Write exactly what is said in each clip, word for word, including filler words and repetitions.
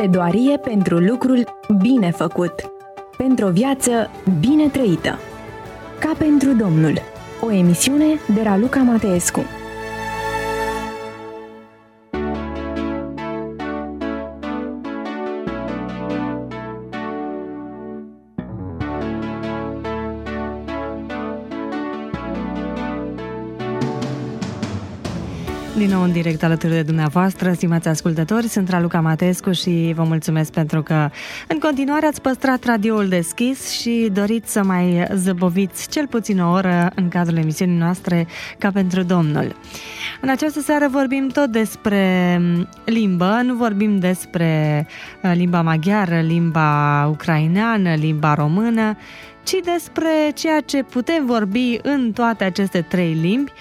Pledoarie pentru lucrul bine făcut, pentru o viață bine trăită. Ca pentru Domnul, o emisiune de Raluca Mateescu. Din nou în direct alături de dumneavoastră, stimați ascultători, sunt Raluca Mateescu și vă mulțumesc pentru că în continuare ați păstrat radioul deschis și doriți să mai zăboviți cel puțin o oră în cadrul emisiunii noastre Ca pentru Domnul. În această seară vorbim tot despre limbă, nu vorbim despre limba maghiară, limba ucraineană, limba română, ci despre ceea ce putem vorbi în toate aceste trei limbi,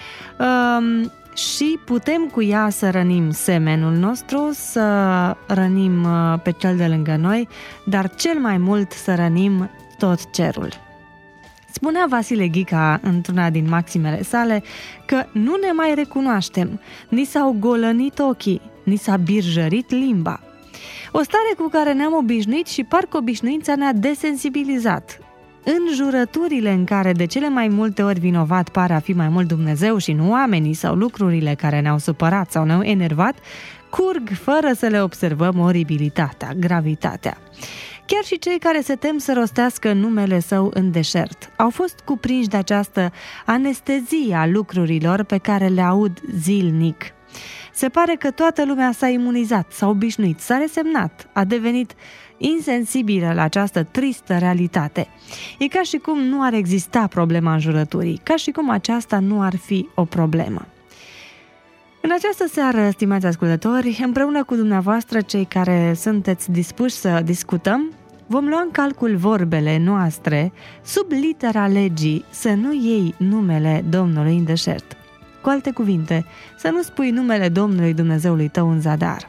și putem cu ea să rănim semenul nostru, să rănim pe cel de lângă noi, dar cel mai mult să rănim tot cerul. Spunea Vasile Ghica într-una din maximele sale că nu ne mai recunoaștem, ni s-au golănit ochii, ni s-a birjărit limba. O stare cu care ne-am obișnuit și parcă obișnuința ne-a desensibilizat. În jurăturile în care de cele mai multe ori vinovat pare a fi mai mult Dumnezeu și nu oamenii sau lucrurile care ne-au supărat sau ne-au enervat, curg fără să le observăm oribilitatea, gravitatea. Chiar și cei care se tem să rostească numele Său în deșert au fost cuprinși de această anestezie a lucrurilor pe care le aud zilnic. Se pare că toată lumea s-a imunizat, s-a obișnuit, s-a resemnat, a devenit insensibilă la această tristă realitate. E ca și cum nu ar exista problema înjurăturii, ca și cum aceasta nu ar fi o problemă. În această seară, stimați ascultători, împreună cu dumneavoastră, cei care sunteți dispuși să discutăm, vom lua în calcul vorbele noastre sub litera legii să nu iei numele Domnului în deșert. Cu alte cuvinte, să nu spui numele Domnului Dumnezeului tău în zadar.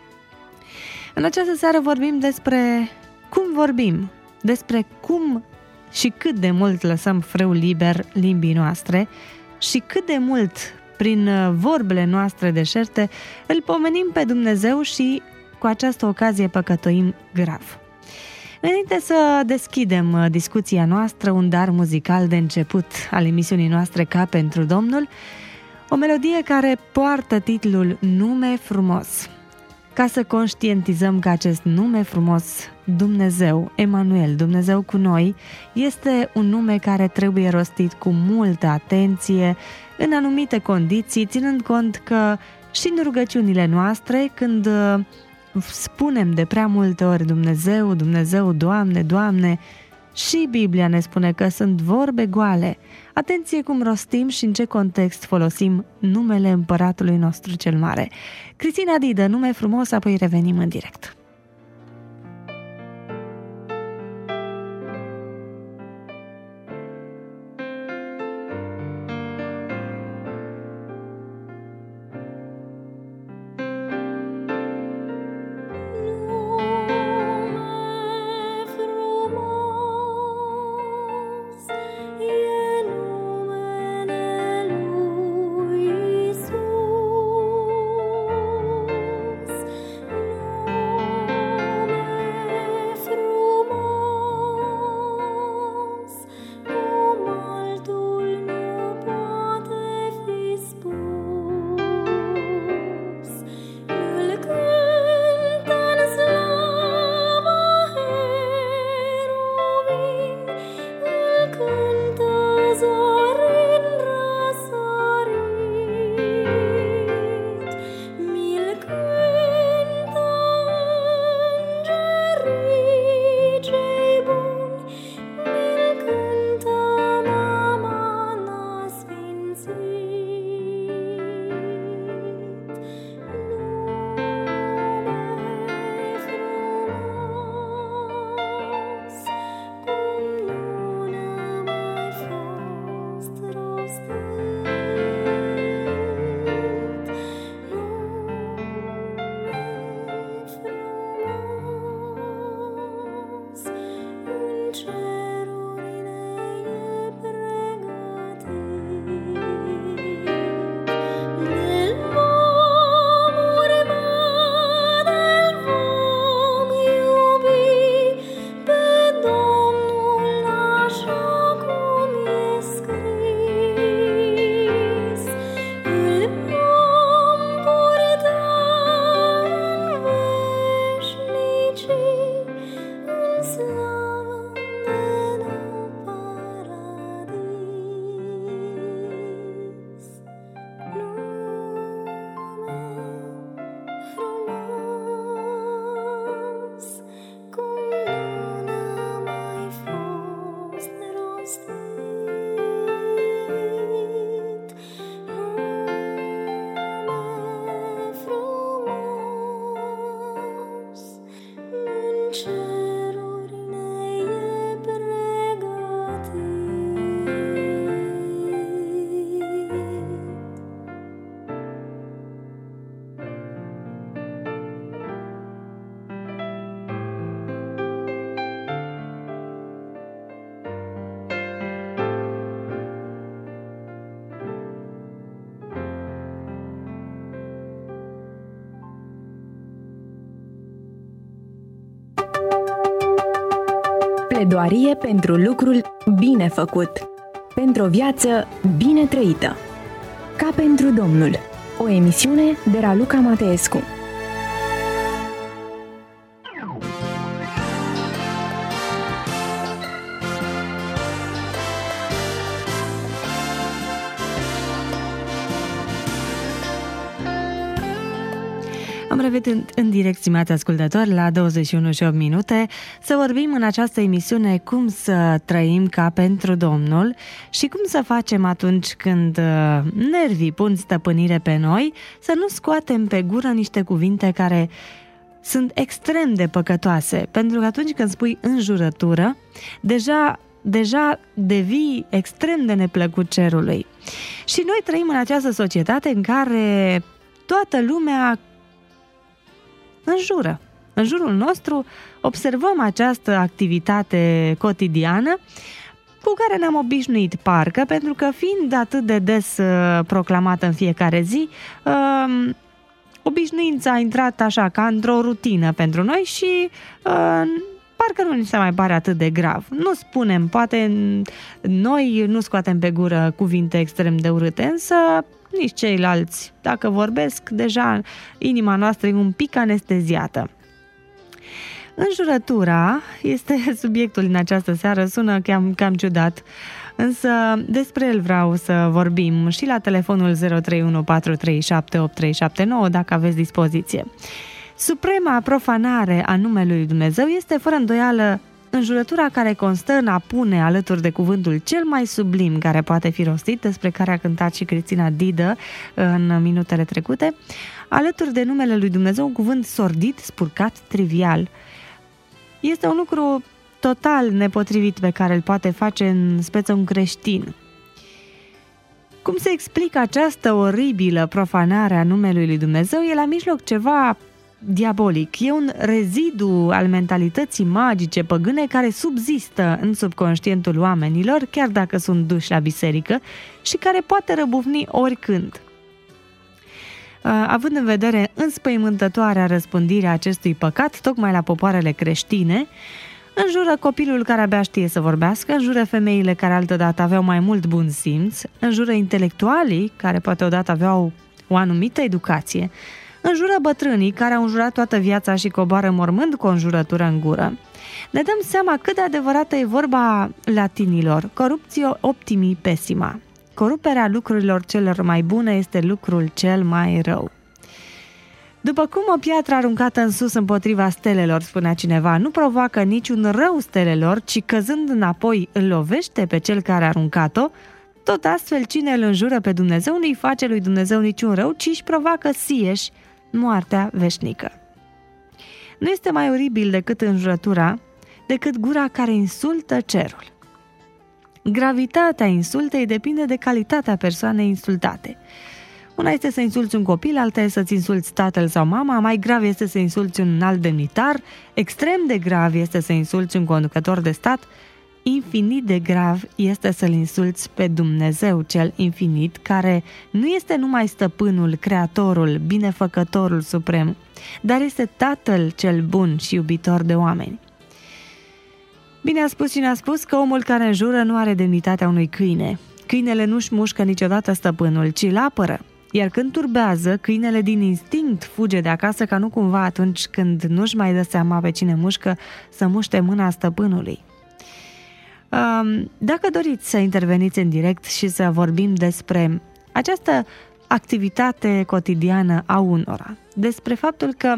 În această seară vorbim despre cum vorbim, despre cum și cât de mult lăsăm frâu liber limbii noastre și cât de mult, prin vorbele noastre deșerte, îl pomenim pe Dumnezeu și cu această ocazie păcătoim grav. Înainte să deschidem discuția noastră, un dar muzical de început al emisiunii noastre Ca pentru Domnul, o melodie care poartă titlul Nume frumos. Ca să conștientizăm că acest nume frumos, Dumnezeu, Emanuel, Dumnezeu cu noi, este un nume care trebuie rostit cu multă atenție, în anumite condiții, ținând cont că și în rugăciunile noastre, când spunem de prea multe ori Dumnezeu, Dumnezeu, Doamne, Doamne, și Biblia ne spune că sunt vorbe goale. Atenție cum rostim și în ce context folosim numele Împăratului nostru cel mare. Cristina Didă, nume frumos, apoi revenim în direct. Iisus, Pledoarie pentru lucrul bine făcut. Pentru o viață bine trăită. Ca pentru Domnul. O emisiune de Raluca Mateescu. Am revenit în, în direct, stimați ascultători, la douăzeci și unu și opt minute, să vorbim în această emisiune cum să trăim ca pentru Domnul și cum să facem atunci când nervii pun stăpânire pe noi, să nu scoatem pe gură niște cuvinte care sunt extrem de păcătoase, pentru că atunci când spui înjurătură, deja, deja devii extrem de neplăcut cerului. Și noi trăim în această societate în care toată lumea înjură. În jurul nostru observăm această activitate cotidiană cu care ne-am obișnuit parcă, pentru că fiind atât de des uh, proclamată în fiecare zi, uh, obișnuința a intrat așa ca într-o rutină pentru noi și uh, parcă nu ni se mai pare atât de grav. Nu spunem, poate noi nu scoatem pe gură cuvinte extrem de urâte, însă nici ceilalți, dacă vorbesc, deja inima noastră e un pic anesteziată. Înjurătura este subiectul din această seară, sună cam, cam ciudat, însă despre el vreau să vorbim și la telefonul zero trei unu patru trei șapte opt trei șapte nouă dacă aveți dispoziție. Suprema profanare a numelui lui Dumnezeu este fără îndoială înjurătura care constă în a pune alături de cuvântul cel mai sublim care poate fi rostit, despre care a cântat și Cristina Didă în minutele trecute, alături de numele lui Dumnezeu un cuvânt sordid, spurcat, trivial. Este un lucru total nepotrivit pe care îl poate face în speță un creștin. Cum se explică această oribilă profanare a numelui lui Dumnezeu? E la mijloc ceva diabolic. E un rezidu al mentalității magice păgâne care subzistă în subconștientul oamenilor, chiar dacă sunt duși la biserică, și care poate răbufni oricând. Având în vedere înspăimântătoarea răspândire a acestui păcat, tocmai la popoarele creștine, înjură copilul care abia știe să vorbească, înjură femeile care altădată aveau mai mult bun simț, înjură intelectualii care poate odată aveau o anumită educație, înjură bătrânii care au înjurat toată viața și coboară mormând cu o înjurătură în gură. Ne dăm seama cât de adevărată e vorba latinilor, corruptio optimi pessima. Coruperea lucrurilor celor mai bune este lucrul cel mai rău. După cum o piatră aruncată în sus împotriva stelelor, spunea cineva, nu provoacă niciun rău stelelor, ci căzând înapoi îl lovește pe cel care a aruncat-o, tot astfel cine îl înjură pe Dumnezeu nu-i face lui Dumnezeu niciun rău, ci își provoacă sieși moartea veșnică. Nu este mai oribil decât înjurătura, decât gura care insultă cerul. Gravitatea insultei depinde de calitatea persoanei insultate. Una este să insulți un copil, alta este să-ți insulți tatăl sau mama, mai grav este să insulți un alt demnitar, extrem de grav este să insulți un conducător de stat, infinit de grav este să-L insulți pe Dumnezeu cel infinit, care nu este numai stăpânul, creatorul, binefăcătorul suprem, dar este Tatăl cel bun și iubitor de oameni. Bine a spus cine a spus că omul care înjură nu are demnitatea unui câine. Câinele nu-și mușcă niciodată stăpânul, ci îl apără. Iar când turbează, câinele din instinct fuge de acasă ca nu cumva atunci când nu-și mai dă seama pe cine mușcă să muște mâna stăpânului. Dacă doriți să interveniți în direct și să vorbim despre această activitate cotidiană a unora, despre faptul că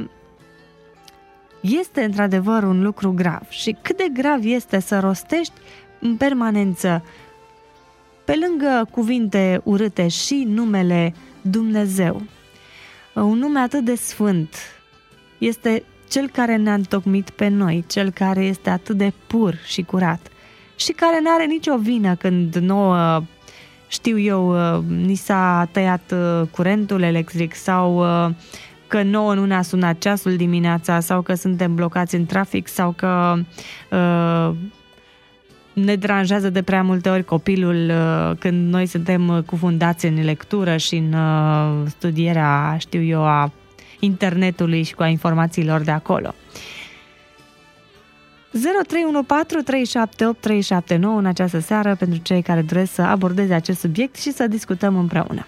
este într-adevăr un lucru grav și cât de grav este să rostești în permanență, pe lângă cuvinte urâte, și numele Dumnezeu. Un nume atât de sfânt este Cel care ne-a întocmit pe noi, Cel care este atât de pur și curat și care nu are nicio vină când nouă, știu eu, ni s-a tăiat curentul electric sau că nouă nu ne-a sunat ceasul dimineața sau că suntem blocați în trafic sau că uh, ne deranjează de prea multe ori copilul uh, când noi suntem cufundați în lectură și în uh, studierea, știu eu, a internetului și cu a informațiilor de acolo. zero trei unu patru trei șapte opt trei șapte nouă în această seară pentru cei care doresc să abordeze acest subiect și să discutăm împreună.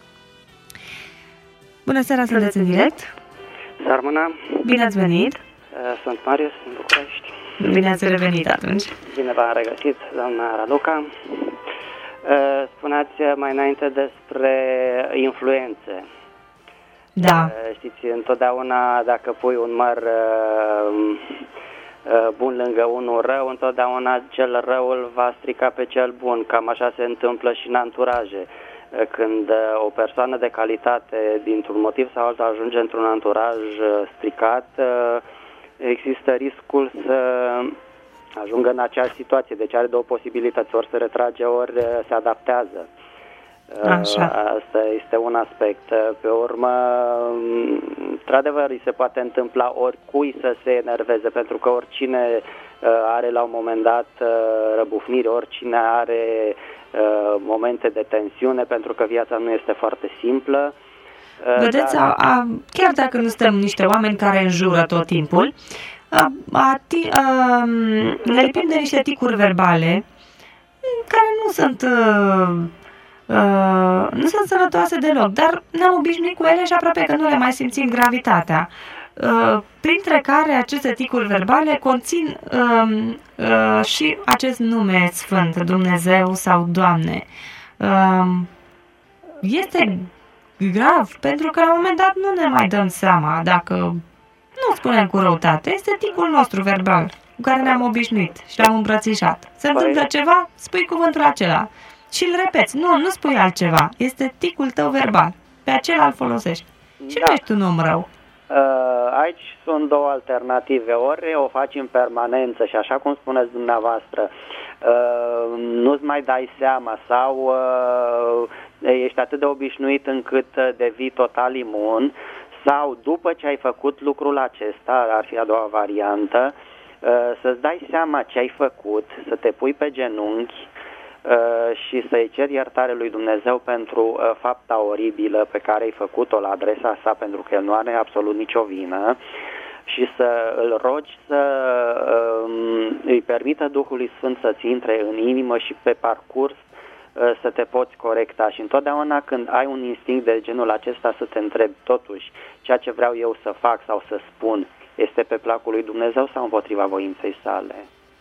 Bună seara, sunteți în direct. Sarmâna. Bine ați venit. Sunt Marius, din București. Bine ați revenit atunci. Bine v-am regăsit, doamna Raluca. Spuneați mai înainte despre influențe. Da. Știți, întotdeauna dacă pui un măr bun lângă unul rău, întotdeauna cel rău îl va strica pe cel bun. Cam așa se întâmplă și în anturaje. Când o persoană de calitate, dintr-un motiv sau altul, ajunge într-un anturaj stricat, există riscul să ajungă în aceeași situație. Deci are două posibilități, ori se retrage, ori se adaptează. Așa. Asta este un aspect. Pe urmă, într-adevăr, îi se poate întâmpla oricui să se enerveze, pentru că oricine are la un moment dat răbufniri, oricine are momente de tensiune, pentru că viața nu este foarte simplă. Vedeți, a, a, chiar dacă nu suntem niște oameni care înjură tot timpul, a, a, ti, a, ne lipim de niște ticuri verbale care nu sunt uh, uh, nu sunt sănătoase deloc, dar ne-am obișnuit cu ele și aproape că nu le mai simțim gravitatea. Uh, printre care aceste ticuri verbale conțin uh, uh, și acest nume sfânt, Dumnezeu sau Doamne. Uh, este grav, pentru că la un moment dat nu ne mai dăm seama dacă nu spunem cu răutate. Este ticul nostru verbal cu care ne-am obișnuit și l-am îmbrățișat. Se întâmplă ceva, spui cuvântul acela și îl repeți. Nu, nu spui altceva. Este ticul tău verbal. Pe acela îl folosești. Și da. Nu ești un om rău. Aici sunt două alternative. Ori o faci în permanență și așa cum spuneți dumneavoastră, nu-ți mai dai seama sau ești atât de obișnuit încât devii total imun, sau după ce ai făcut lucrul acesta, ar fi a doua variantă, să-ți dai seama ce ai făcut, să te pui pe genunchi și să-i ceri iertare lui Dumnezeu pentru fapta oribilă pe care ai făcut-o la adresa sa, pentru că el nu are absolut nicio vină, și să îl rogi să îi permită Duhului Sfânt să-ți intre în inimă și pe parcurs să te poți corecta. Și întotdeauna când ai un instinct de genul acesta să te întrebi, totuși, ceea ce vreau eu să fac sau să spun este pe placul lui Dumnezeu sau împotriva voinței sale?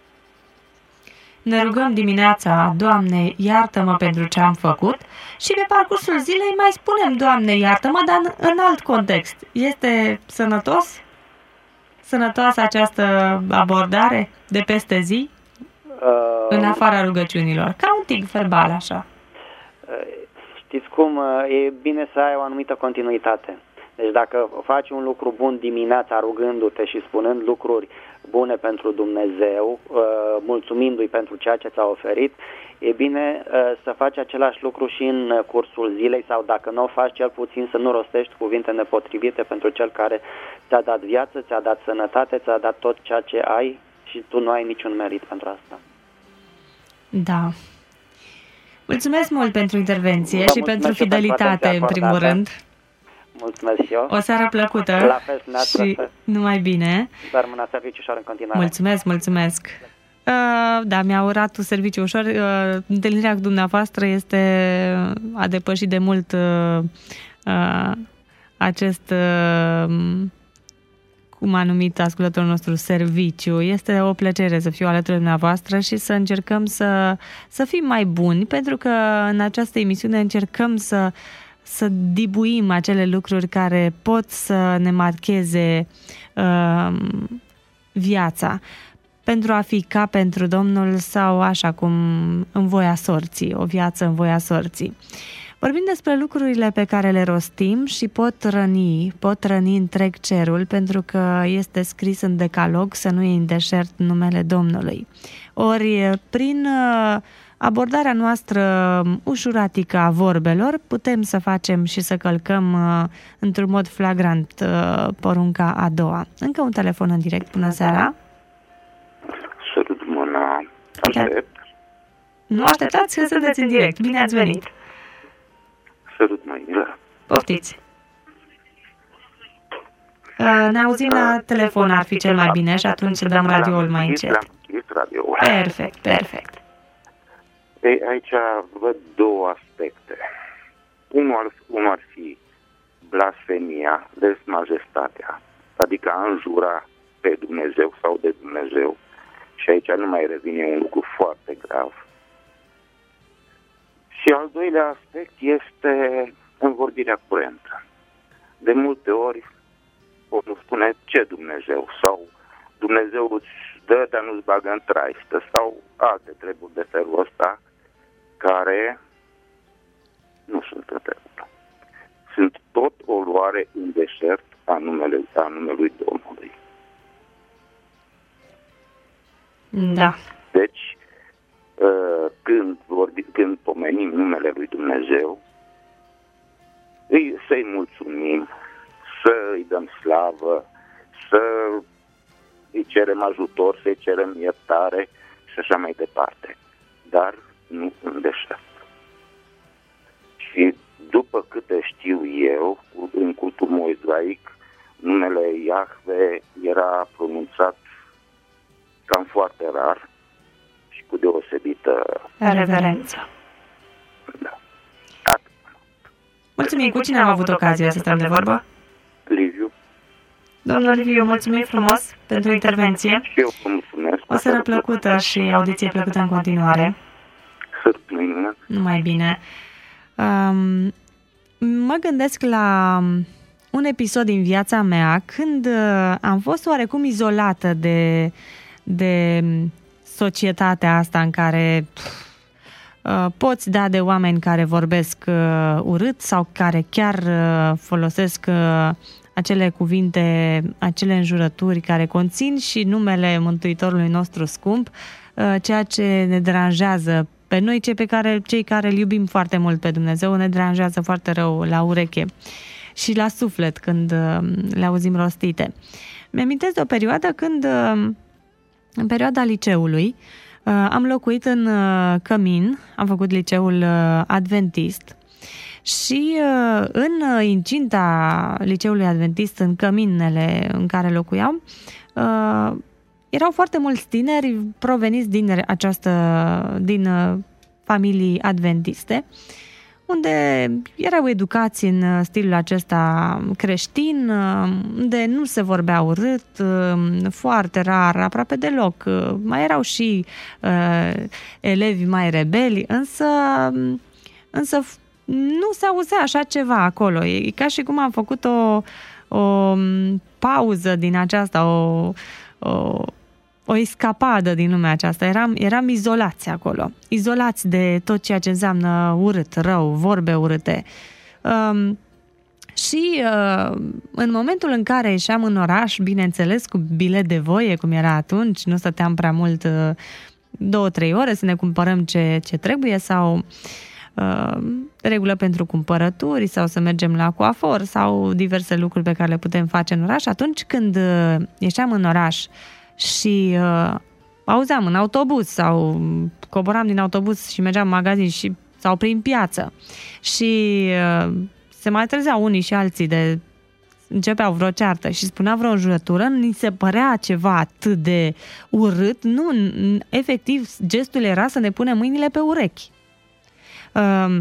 Ne rugăm dimineața, Doamne, iartă-mă pentru ce am făcut, și pe parcursul zilei mai spunem, Doamne, iartă-mă, dar în, în alt context. Este sănătos? Sănătoasă această abordare de peste zi? Uh, în afara rugăciunilor, ca un tic verbal, așa. Uh, știți cum, e bine să ai o anumită continuitate. Deci dacă faci un lucru bun dimineața rugându-te și spunând lucruri bune pentru Dumnezeu, uh, mulțumindu-i pentru ceea ce ți-a oferit, e bine uh, să faci același lucru și în cursul zilei, sau dacă nu o faci, cel puțin să nu rostești cuvinte nepotrivite pentru cel care ți-a dat viață, ți-a dat sănătate, ți-a dat tot ceea ce ai și tu nu ai niciun merit pentru asta. Da. Mulțumesc mult pentru intervenție Vă și pentru fidelitate, în primul rând. Mulțumesc și eu. O seară plăcută. La fel, și numai bine. Să rămână serviciu ușor în continuare. Mulțumesc, mulțumesc. Uh, da, mi-a urat un serviciu ușor. Uh, întâlnirea cu dumneavoastră este a depășit de mult uh, uh, acest uh, cum a numit ascultătorul nostru, serviciu. Este o plăcere să fiu alături de dumneavoastră și să încercăm să, să fim mai buni, pentru că în această emisiune încercăm să, să dibuim acele lucruri care pot să ne marcheze uh, viața, pentru a fi ca pentru Domnul sau așa cum în voia sorții, o viață în voia sorții. Vorbim despre lucrurile pe care le rostim și pot răni, pot răni întreg cerul, pentru că este scris în decalog să nu iei în deșert numele Domnului. Ori, prin abordarea noastră ușuratică a vorbelor, putem să facem și să călcăm într-un mod flagrant porunca a doua. Încă un telefon în direct. Bună seara! Sărut mâna. Aștept. Nu așteptați că sunteți în direct. Bine ați venit! Sărut mai, da. Poftiți! Uh, Ne auzim la telefon, ar fi cel mai bine și atunci dăm radioul mai încet. Radioul. Perfect, perfect. Ei, aici văd două aspecte. Unul ar, unul ar fi blasfemia, desmajestatea, adică a înjura pe Dumnezeu sau de Dumnezeu. Și aici nu mai revine un lucru foarte grav. Și al doilea aspect este învorbirea curentă. De multe ori omul spune ce Dumnezeu sau Dumnezeu îți dă, dar nu-ți bagă în traistă sau alte treburi de felul ăsta care nu sunt întrebări. Sunt tot o luare în deșert a, numele, a numelui Domnului. Da. Deci, când, vorbi, când pomenim numele lui Dumnezeu, îi, să-i mulțumim, să-i dăm slavă, să îi cerem ajutor, să-i cerem iertare și așa mai departe. Dar nu în deșert. Și după câte știu eu, în cultul moizaic, numele Iahve era pronunțat cam foarte rar și cu deosebită reverență. Da. Mulțumim. Cu cine am avut ocazia să stăm de vorbă? Liviu. Domnul Liviu, mulțumim frumos pentru intervenție. Și eu vă mulțumesc. O seară plăcută și audiție plăcută în continuare. Să mâine. Numai bine. Um, mă gândesc la un episod din viața mea când am fost oarecum izolată de, de societatea asta în care pf, poți da de oameni care vorbesc uh, urât sau care chiar uh, folosesc uh, acele cuvinte, acele înjurături care conțin și numele Mântuitorului nostru scump, uh, ceea ce ne deranjează pe noi, cei, pe care, cei care îl iubim foarte mult pe Dumnezeu, ne deranjează foarte rău la ureche și la suflet când uh, le auzim rostite. Mi-amintesc de o perioadă când, uh, în perioada liceului, am locuit în Cămin, am făcut liceul adventist și în incinta liceului adventist, în căminele în care locuiam, erau foarte mulți tineri proveniți din această, din familii adventiste, unde erau educați în stilul acesta creștin, unde nu se vorbea urât, foarte rar, aproape deloc. Mai erau și uh, elevi mai rebeli, însă, însă nu se auzea așa ceva acolo. E ca și cum am făcut o, o pauză din aceasta, o, o o escapadă din lumea aceasta. Eram, eram izolați acolo. Izolați de tot ceea ce înseamnă urât, rău, vorbe urâte. Um, și uh, în momentul în care ieșeam în oraș, bineînțeles, cu bilet de voie, cum era atunci, nu stăteam prea mult, uh, două, trei ore să ne cumpărăm ce, ce trebuie sau uh, regulă pentru cumpărături sau să mergem la coafor sau diverse lucruri pe care le putem face în oraș. Atunci când uh, ieșeam în oraș și uh, auzeam în autobuz sau coboram din autobuz și mergeam în magazin și, sau prin piață și uh, se mai trezeau unii și alții de începeau vreo ceartă și spunea vreo înjurătură, ni se părea ceva atât de urât, nu, efectiv gestul era să ne punem mâinile pe urechi. Uh,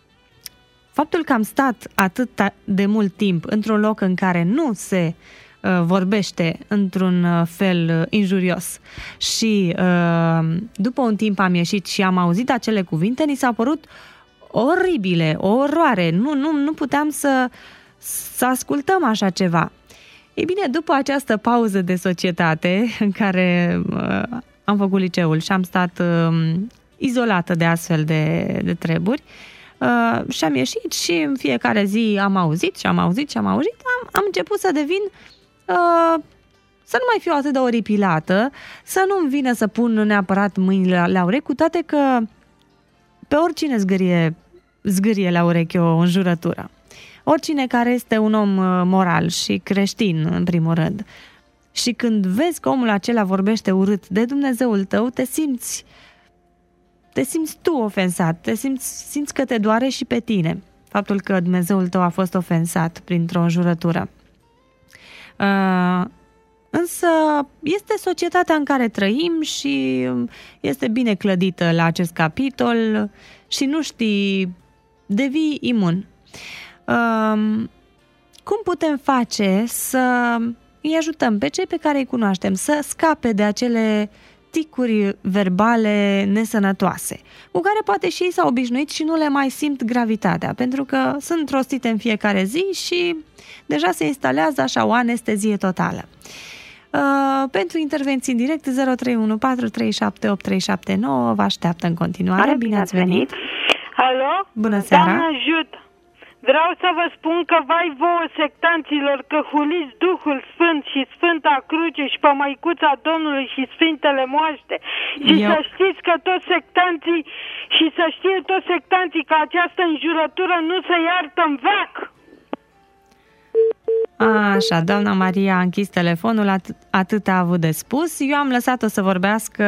faptul că am stat atât de mult timp într-un loc în care nu se vorbește într-un fel injurios și după un timp am ieșit și am auzit acele cuvinte, ni s-a părut oribile, o oroare, nu, nu, nu puteam să, să ascultăm așa ceva. Ei bine, după această pauză de societate în care am făcut liceul și am stat izolată de astfel de, de treburi, și am ieșit și în fiecare zi am auzit și am auzit și am auzit, am, am început să devin Uh, să nu mai fiu atât de oripilată, să nu-mi vină să pun neapărat mâinile la, la urechi, cu toate că pe oricine zgârie, zgârie la urechi o înjurătură. Oricine care este un om moral și creștin, în primul rând. Și când vezi că omul acela vorbește urât de Dumnezeul tău, te simți, te simți tu ofensat, te simți, simți că te doare și pe tine faptul că Dumnezeul tău a fost ofensat printr-o înjurătură. Însă este societatea în care trăim și este bine clădită la acest capitol și nu știi, devii imun. Cum putem face să îi ajutăm pe cei pe care îi cunoaștem să scape de acele ticuri verbale nesănătoase, cu care poate și ei s-au obișnuit și nu le mai simt gravitatea, pentru că sunt rostite în fiecare zi și deja se instalează așa o anestezie totală. Uh, pentru intervenții în direct zero trei unu patru trei șapte opt trei șapte nouă vă așteaptă în continuare. Bine, bine ați venit! Alo? Bună seara! Doamne ajută! Vreau să vă spun că vai vouă sectanților că huliți Duhul Sfânt și Sfânta Cruce și pe Măicuța Domnului și Sfintele Moaște. Și Eu... să știți că toți sectanții și să știe toți sectanții că această înjurătură nu se iartă în veac. Așa, doamna Maria a închis telefonul, at- atât a avut de spus. Eu am lăsat-o să vorbească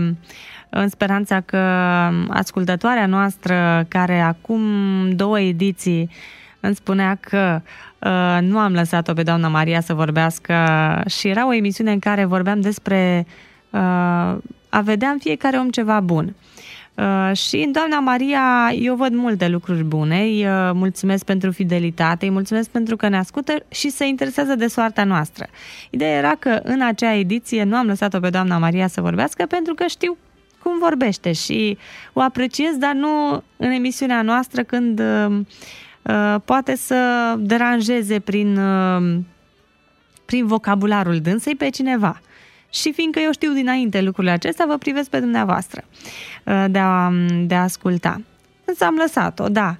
în speranța că ascultătoarea noastră, care acum două ediții îmi spunea că uh, nu am lăsat-o pe doamna Maria să vorbească și era o emisiune în care vorbeam despre uh, a vedea în fiecare om ceva bun. Uh, și în doamna Maria eu văd multe lucruri bune, îi uh, mulțumesc pentru fidelitate, îi mulțumesc pentru că ne ascultă și se interesează de soarta noastră. Ideea era că în acea ediție nu am lăsat-o pe doamna Maria să vorbească pentru că știu cum vorbește și o apreciez, dar nu în emisiunea noastră când uh, uh, poate să deranjeze prin, uh, prin vocabularul dânsei pe cineva. Și fiindcă eu știu dinainte lucrurile acestea, vă privesc pe dumneavoastră uh, de, a, de a asculta. Însă am lăsat-o, da.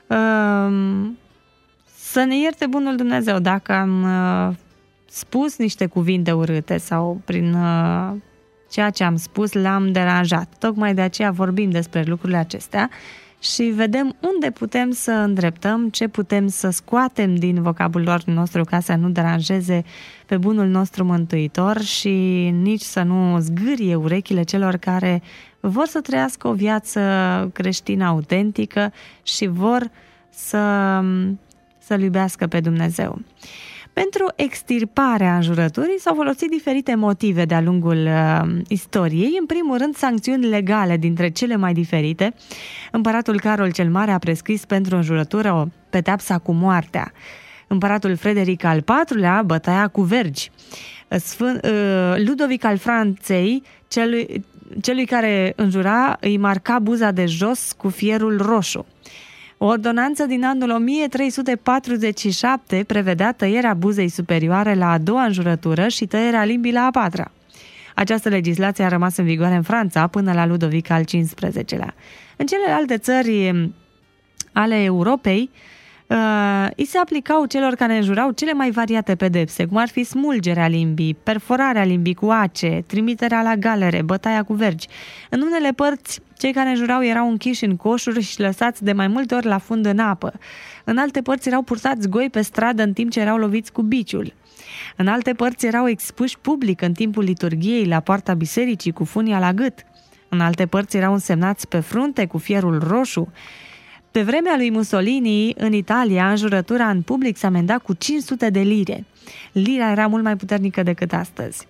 Uh, să ne ierte bunul Dumnezeu dacă am uh, spus niște cuvinte urâte sau prin... Uh, ceea ce am spus l-am deranjat. Tocmai de aceea vorbim despre lucrurile acestea și vedem unde putem să îndreptăm, ce putem să scoatem din vocabularul nostru ca să nu deranjeze pe bunul nostru mântuitor și nici să nu zgârie urechile celor care vor să trăiască o viață creștină autentică și vor să, să-L iubească pe Dumnezeu. Pentru extirparea înjurăturii s-au folosit diferite motive de-a lungul uh, istoriei. În primul rând, sancțiuni legale dintre cele mai diferite. Împăratul Carol cel Mare a prescris pentru înjurătură o pedeapsa cu moartea. Împăratul Frederic al patrulea, bătaia cu vergi. Sfânt, uh, Ludovic al Franței, celui, celui care înjura, îi marca buza de jos cu fierul roșu. O ordonanță din anul o mie trei sute patruzeci și șapte prevedea tăierea buzei superioare la a doua înjurătură și tăierea limbii la a patra. Această legislație a rămas în vigoare în Franța până la Ludovic al cincisprezecelea. În celelalte țări ale Europei, uh, îi se aplicau celor care înjurau cele mai variate pedepse, cum ar fi smulgerea limbii, perforarea limbii cu ace, trimiterea la galere, bătaia cu vergi. În unele părți, cei care înjurau erau închiși în coșuri și lăsați de mai multe ori la fund în apă. În alte părți erau purtați goi pe stradă în timp ce erau loviți cu biciul. În alte părți erau expuși public în timpul liturghiei la poarta bisericii cu funia la gât. În alte părți erau însemnați pe frunte cu fierul roșu. Pe vremea lui Mussolini, în Italia, înjurătura în public se amenda cu cinci sute de lire. Lira era mult mai puternică decât astăzi.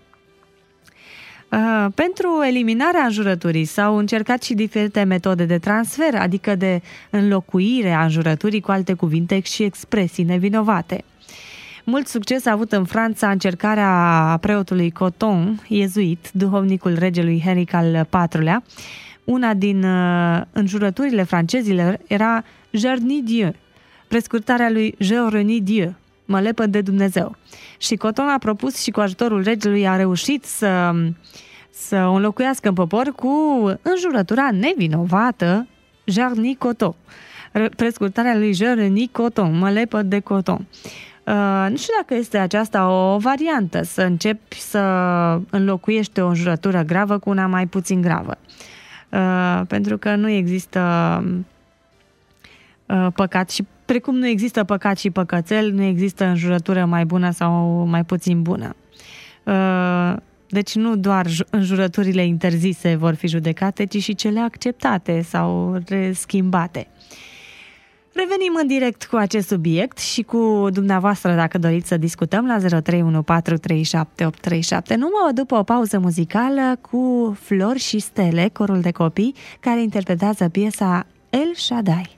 Uh, pentru eliminarea înjurăturii s-au încercat și diferite metode de transfer, adică de înlocuire a înjurăturii cu alte cuvinte și expresii nevinovate. Mult succes a avut în Franța încercarea preotului Coton, iezuit, duhovnicul regelui Henric al patrulea. Una din uh, înjurăturile francezilor era Jerni Dieu, prescurtarea lui Je renie Dieu, mă lepăd de Dumnezeu. Și Coton a propus și cu ajutorul regelui a reușit să, să o înlocuiască în popor cu înjurătura nevinovată Jerni Coton, prescurtarea lui Je renie Coton, mă lepăd de Coton. Uh, nu știu dacă este aceasta o variantă, să începi să înlocuiești o înjurătură gravă cu una mai puțin gravă. Uh, pentru că nu există uh, păcat și precum nu există păcat și păcățel, nu există înjurătură mai bună sau mai puțin bună. Uh, deci nu doar înjurăturile interzise vor fi judecate, ci și cele acceptate sau schimbate. Revenim în direct cu acest subiect și cu dumneavoastră dacă doriți să discutăm la zero trei unu patru trei șapte opt trei șapte nouă după o pauză muzicală cu Flori și Stele, corul de copii care interpretează piesa El Shaddai.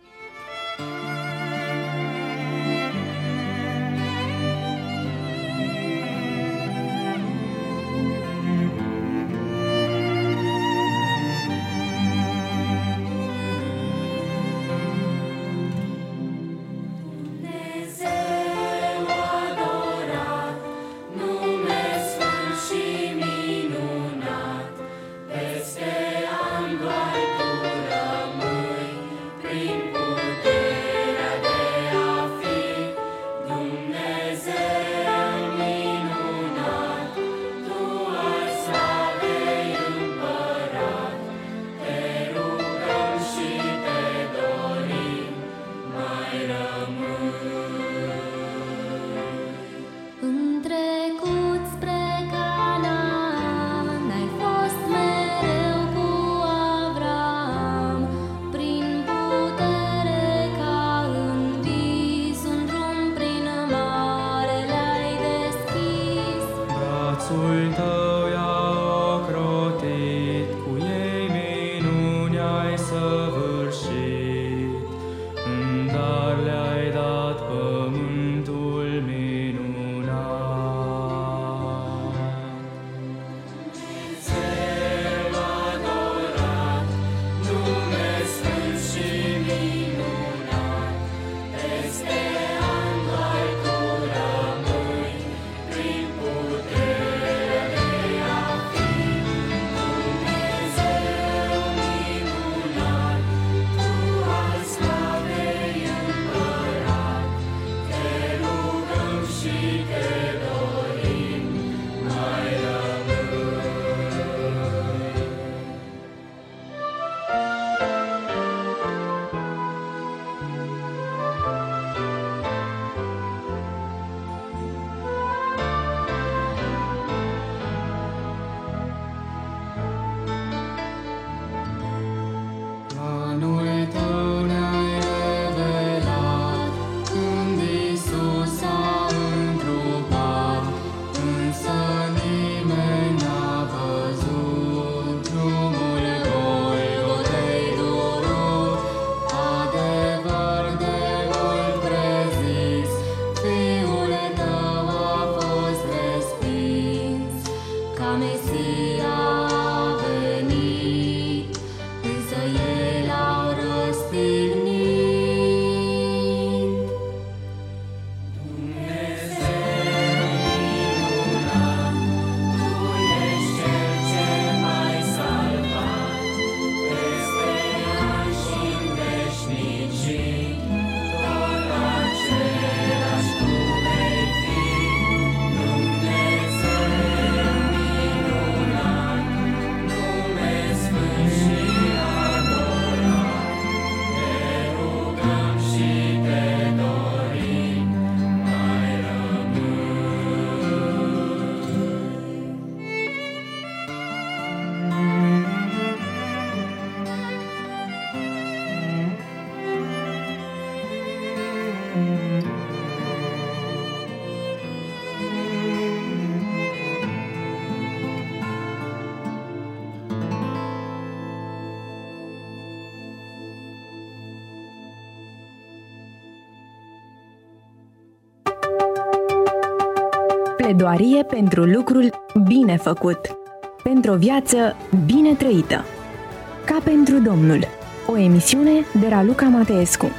Pledoarie pentru lucrul bine făcut, pentru o viață bine trăită. Ca pentru Domnul, o emisiune de Raluca Mateescu.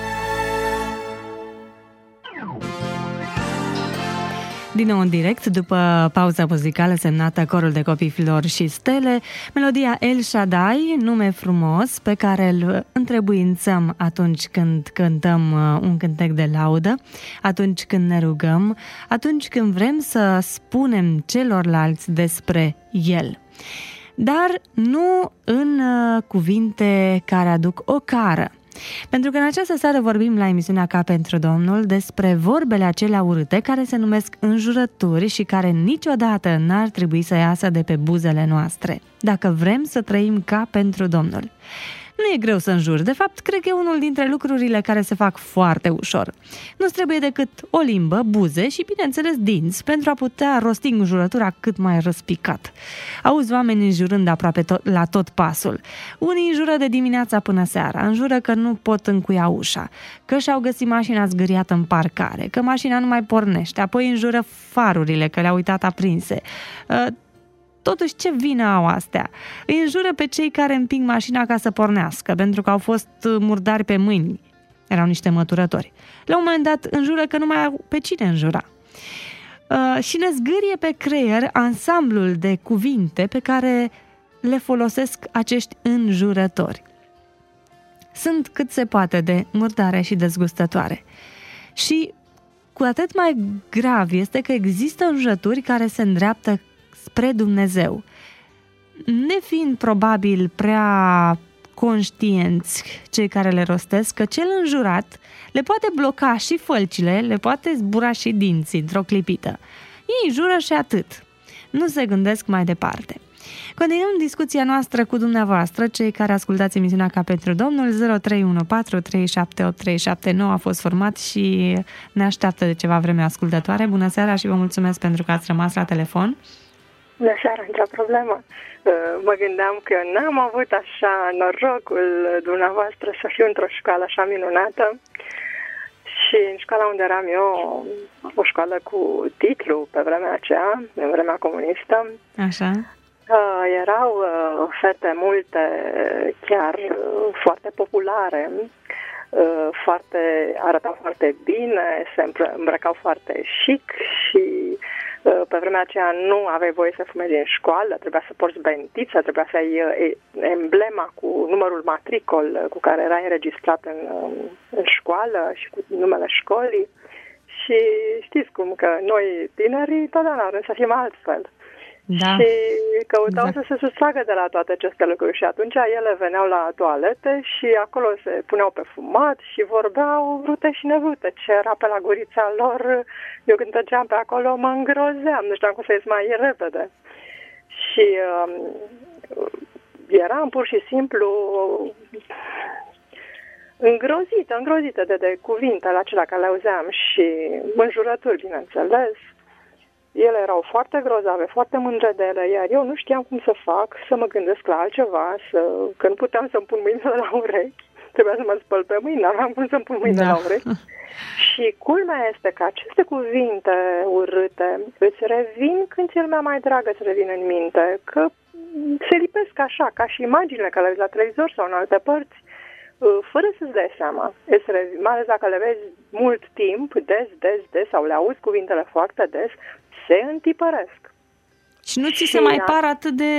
Din nou în direct, după pauza muzicală semnată Corul de Copii, Flori și Stele, melodia El Shaddai, nume frumos pe care îl întrebuințăm atunci când cântăm un cântec de laudă, atunci când ne rugăm, atunci când vrem să spunem celorlalți despre El. Dar nu în cuvinte care aduc ocară. Pentru că în această seară vorbim la emisiunea Ca pentru Domnul despre vorbele acelea urâte care se numesc înjurături și care niciodată n-ar trebui să iasă de pe buzele noastre, dacă vrem să trăim ca pentru Domnul. Nu e greu să înjuri. De fapt, cred că e unul dintre lucrurile care se fac foarte ușor. Nu-ți trebuie decât o limbă, buze și, bineînțeles, dinți pentru a putea rosti înjurătura cât mai răspicat. Auzi oameni înjurând aproape tot, la tot pasul. Unii înjură de dimineața până seara, înjură că nu pot încuia ușa, că și-au găsit mașina zgâriată în parcare, că mașina nu mai pornește, apoi înjură farurile, că le-au uitat aprinse. Totuși, ce vină au astea? Îi înjură pe cei care împing mașina ca să pornească, pentru că au fost murdari pe mâini. Erau niște măturători. La un moment dat înjură că nu mai au pe cine înjura. Uh, și ne zgârie pe creier ansamblul de cuvinte pe care le folosesc acești înjurători. Sunt cât se poate de murdare și dezgustătoare. Și cu atât mai grav este că există înjurături care se îndreaptă spre Dumnezeu. Nefiind probabil prea conștienți cei care le rostesc, că cel înjurat le poate bloca și fălcile, le poate zbura și dinții într-o clipită. Ei înjură și atât. Nu se gândesc mai departe. Continuăm discuția noastră cu dumneavoastră, cei care ascultați emisiunea Ca pentru Domnul. Zero trei unu patru trei șapte opt trei șapte nouă a fost format și ne așteaptă de ceva vreme ascultătoare. Bună seara și vă mulțumesc pentru că ați rămas la telefon. Bună seara, nicio problemă. Mă gândeam că n-am avut așa norocul dumneavoastră să fiu într-o școală așa minunată și în școala unde eram eu, o școală cu titlu pe vremea aceea, în vremea comunistă. Așa. Erau fete multe, chiar foarte populare, foarte, arătau foarte bine, se îmbrăcau foarte chic și pe vremea aceea nu aveai voie să fumezi în școală, trebuia să porți bentiță, trebuia să ai emblema cu numărul matricol cu care erai înregistrat în, în școală și cu numele școlii. Și știți cum, că noi tinerii totdeauna vrem să fim altfel. Da. Și căutau exact. să se sustragă de la toate aceste lucruri și atunci ele veneau la toalete și acolo se puneau pe fumat și vorbeau vrute și nevrute. Ce era pe la gurița lor, eu când treceam pe acolo mă îngrozeam, nu știam cum să ies mai repede. Și um, eram pur și simplu îngrozită, îngrozită de, de cuvintele acelea care le auzeam și înjurături, bineînțeles. Ele erau foarte grozave, foarte mândre de ele, iar eu nu știam cum să fac, să mă gândesc la altceva, să, că nu puteam să-mi pun mâinile la urechi, trebuia să mă spăl pe mâini, n-aveam cum să-mi pun mâinile da. la urechi. Și culmea este că aceste cuvinte urâte îți revin când cel mai mai dragă îți revin în minte, că se lipesc așa, ca și imaginile care le vezi la televizor sau în alte părți, fără să-ți dai seama, mai ales dacă le vezi mult timp, des, des, des, sau le auzi cuvintele foarte des, se întipăresc. Și nu ți se mai par atât de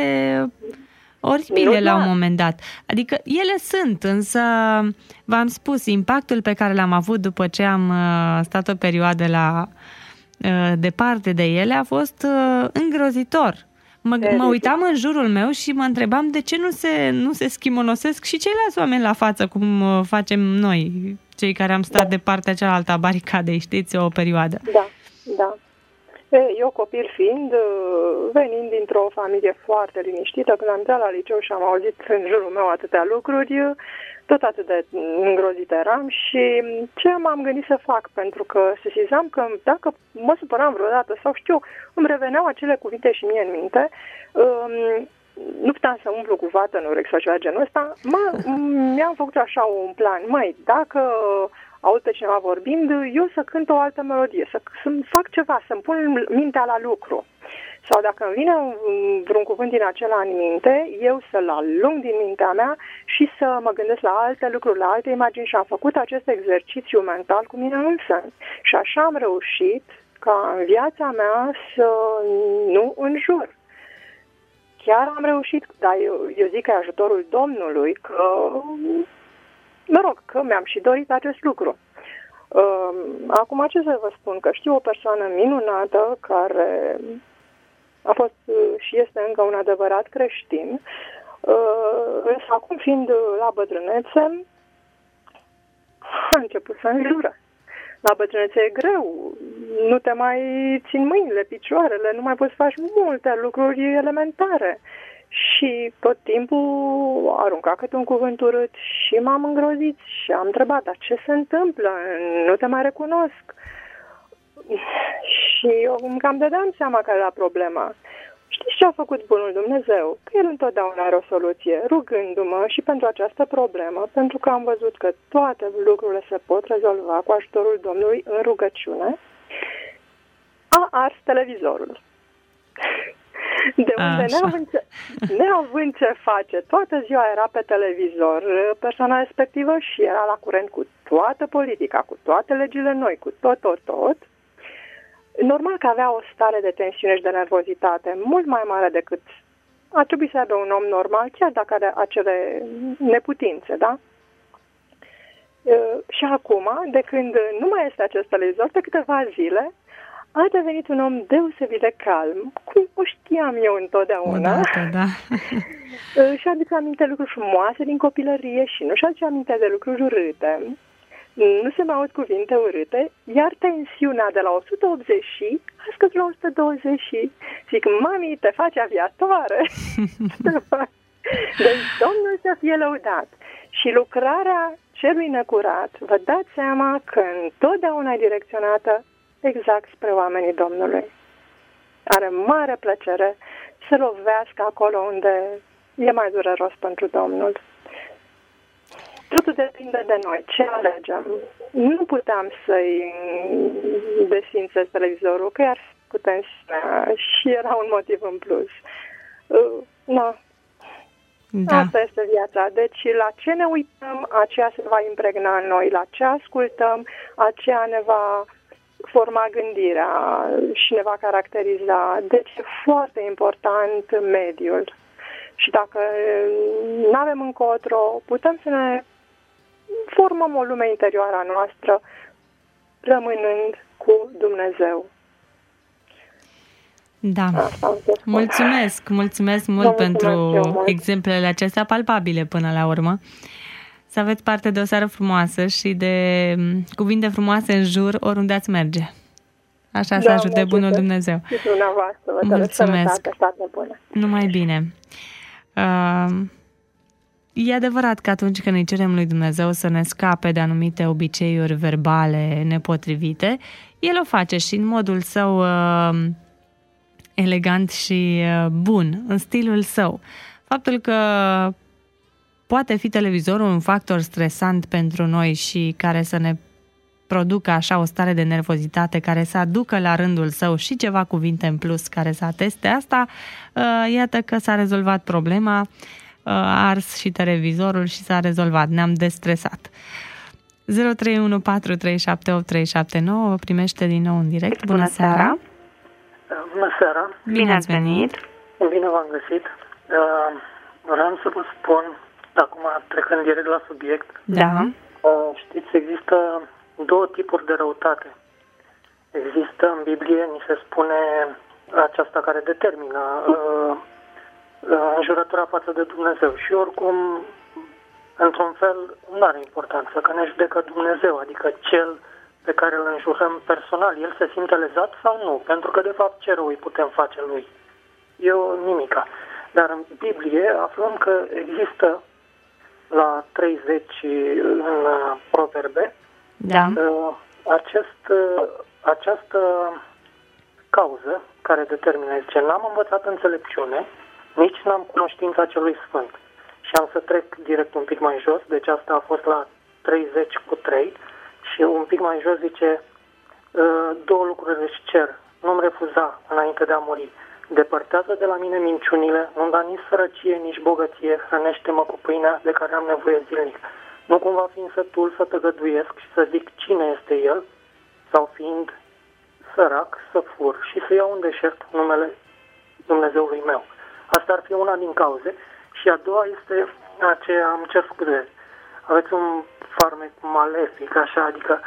oribile la un moment dat. Adică ele sunt, însă v-am spus, impactul pe care l-am avut după ce am stat o perioadă la departe de ele a fost îngrozitor. Mă, mă uitam în jurul meu și mă întrebam de ce nu se, nu se schimonosesc și ceilalți oameni la față, cum facem noi, cei care am stat da. de partea cealaltă a baricadei, știți, o perioadă. Da, da. Eu, copil fiind, venind dintr-o familie foarte liniștită, când am intrat la liceu și am auzit în jurul meu atâtea lucruri, tot atât de îngrozit eram și ce m-am gândit să fac? Pentru că sesizam că dacă mă supăram vreodată sau știu, îmi reveneau acele cuvinte și mie în minte, um, nu puteam să umplu cu vată în urechi sau ceva genul ăsta, mă, mi-am făcut așa un plan. Măi, dacă aud pe cineva vorbind, eu să cânt o altă melodie, să, să fac ceva, să-mi pun mintea la lucru. Sau dacă îmi vine vreun cuvânt din acela în minte, eu să-l alung din mintea mea și să mă gândesc la alte lucruri, la alte imagini și am făcut acest exercițiu mental cu mine însă. Și așa am reușit ca în viața mea să nu înjur. Chiar am reușit, dar eu, eu zic că e ajutorul Domnului, că, mă rog, că mi-am și dorit acest lucru. Acum ce să vă spun, că știu o persoană minunată care a fost și este încă un adevărat creștin, însă acum fiind la bătrânețe, a început să înjură. La bătrânețe e greu, nu te mai țin mâinile, picioarele, nu mai poți să faci multe lucruri elementare. Și tot timpul arunca câte un cuvânt urât și m-am îngrozit și am întrebat, dar ce se întâmplă? Nu te mai recunosc. Și eu îmi cam dădeam seama că era problema. Știți ce a făcut bunul Dumnezeu? Că El întotdeauna are o soluție, rugându-mă și pentru această problemă, pentru că am văzut că toate lucrurile se pot rezolva cu ajutorul Domnului în rugăciune, a ars televizorul. De unde, neavând ce, neavând ce face, toată ziua era pe televizor persoana respectivă și era la curent cu toată politica, cu toate legile noi, cu tot, tot, tot. Normal că avea o stare de tensiune și de nervozitate mult mai mare decât ar trebui să aibă un om normal, chiar dacă are acele neputințe, da? Și acum, de când nu mai este acest televizor, de câteva zile, a devenit un om deosebit de calm, cum o știam eu întotdeauna. Odată, da. Și aduce aminte lucruri frumoase din copilărie și nu-și aduce aminte de lucruri urâte. Nu se mai aud cuvinte urâte, iar tensiunea de la o sută optzeci a scăzut la o sută douăzeci. Zic, mami, te faci aviatoare. Deci Domnul să fie lăudat. Și lucrarea celui necurat, vă dați seama că întotdeauna e direcționată exact spre oamenii Domnului. Are mare plăcere să lovească acolo unde e mai dureros pentru Domnul. Totul depinde de noi. Ce alegem? Nu puteam să-i desfințez televizorul, că i-ar fi cu tensiunea și era un motiv în plus. Uh, na. Da. Asta este viața. Deci la ce ne uităm, aceea se va impregna în noi. La ce ascultăm, aceea ne va forma gândirea și ne va caracteriza. Deci e foarte important mediul. Și dacă nu avem încotro, putem să ne formăm o lume interioară a noastră, rămânând cu Dumnezeu. Da. Mulțumesc, mulțumesc mult pentru mult. exemplele acestea palpabile până la urmă. Să aveți parte de o seară frumoasă și de cuvinte frumoase în jur oriunde ați merge. Așa da, să ajute bunul Dumnezeu. Și dumneavoastră, vă mulțumesc. Bună. Numai bine. Uh, e adevărat că atunci când îi cerem lui Dumnezeu să ne scape de anumite obiceiuri verbale nepotrivite, El o face și în modul său uh, elegant și uh, bun, în stilul său. Faptul că poate fi televizorul un factor stresant pentru noi și care să ne producă așa o stare de nervozitate, care să aducă la rândul său și ceva cuvinte în plus care să ateste asta, iată că s-a rezolvat problema, a ars și televizorul și s-a rezolvat, ne-am destresat. zero trei unu patru trei șapte opt trei șapte nouă primește din nou în direct. Bună, Bună seara! seara. Bună seara! Bine ați venit! Bine v-am găsit! Vreau să vă spun, acum trecând direct la subiect, da. Știți, există două tipuri de răutate. Există în Biblie, ni se spune aceasta care determină uh, înjurătura față de Dumnezeu și oricum, într-un fel, nu are importanță, că ne judecă Dumnezeu, adică cel pe care îl înjurăm personal, el se simte lezat sau nu, pentru că de fapt ce rău îi putem face lui? Eu nimica. Dar în Biblie aflăm că există la treizeci în Proverbe, da. Acest, această cauză care determină, zice, n-am învățat înțelepciune, nici n-am cunoștința celui sfânt. Și am să trec direct un pic mai jos, deci asta a fost la treizeci cu trei și un pic mai jos zice, două lucruri își cer, nu-mi refuza înainte de a muri. Depărtează de la mine minciunile, nu-mi da nici sărăcie, nici bogăție, hrănește-mă cu pâinea de care am nevoie zilnic. Nu cumva fiind sătul să tăgăduiesc și să zic cine este el, sau fiind sărac să fur și să iau un deșert numele Dumnezeului meu. Asta ar fi una din cauze. Și a doua este aceea, am cer scuze, aveți un farmec malefic, așa, adică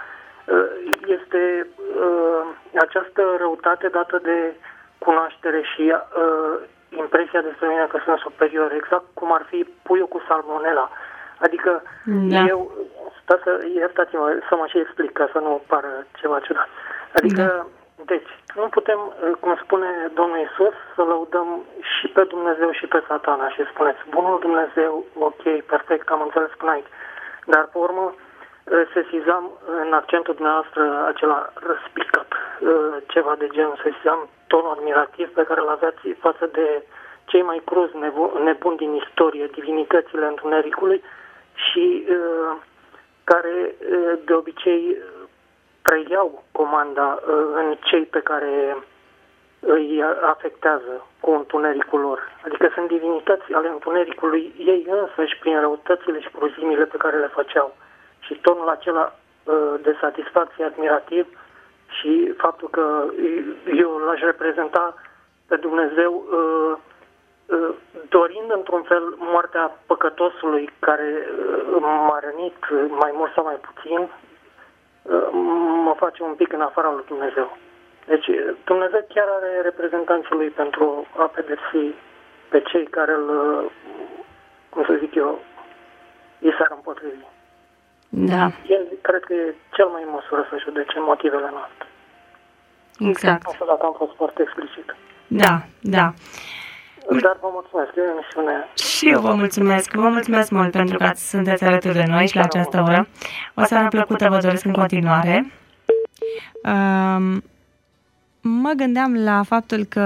este uh, această răutate dată de cunoaștere și uh, impresia despre mine că sunt superior, exact cum ar fi puiul cu salmonela. Adică da. eu, stați, iertați-mă să mă și explic ca să nu pară ceva ciudat. Adică Deci, nu putem, cum spune Domnul Iisus, să lăudăm și pe Dumnezeu și pe Satana și spuneți, bunul Dumnezeu, ok, perfect, am înțeles până aici. Dar, pe urmă, sesizam în accentul dumneavoastră acela răspicat, ceva de genul, sesizam tonul admirativ pe care îl aveați față de cei mai cruzi nebuni din istorie, divinitățile întunericului și uh, care uh, de obicei preiau comanda uh, în cei pe care îi afectează cu întunericul lor. Adică sunt divinități ale întunericului ei însăși prin răutățile și cruzimile pe care le făceau. Și tonul acela uh, de satisfacție admirativ și faptul că eu l-aș reprezenta pe Dumnezeu uh, uh, dorind într-un fel moartea păcătosului care uh, m-a rănit mai mult sau mai puțin, uh, mă face un pic în afara lui Dumnezeu. Deci Dumnezeu chiar are reprezentanții lui pentru a pedepsi pe cei care îl, cum să zic eu, i s-ar împotrivi. Da. El cred că e cel mai în măsură să judece motivele noastre. Exact. Nu știu dacă am fost foarte explicit. Da, da. Dar vă mulțumesc, e o emisiune. Și eu vă mulțumesc. Vă mulțumesc mult pentru că sunteți alături de noi și la această oră. O seară plăcută vă doresc în continuare. Um, mă gândeam la faptul că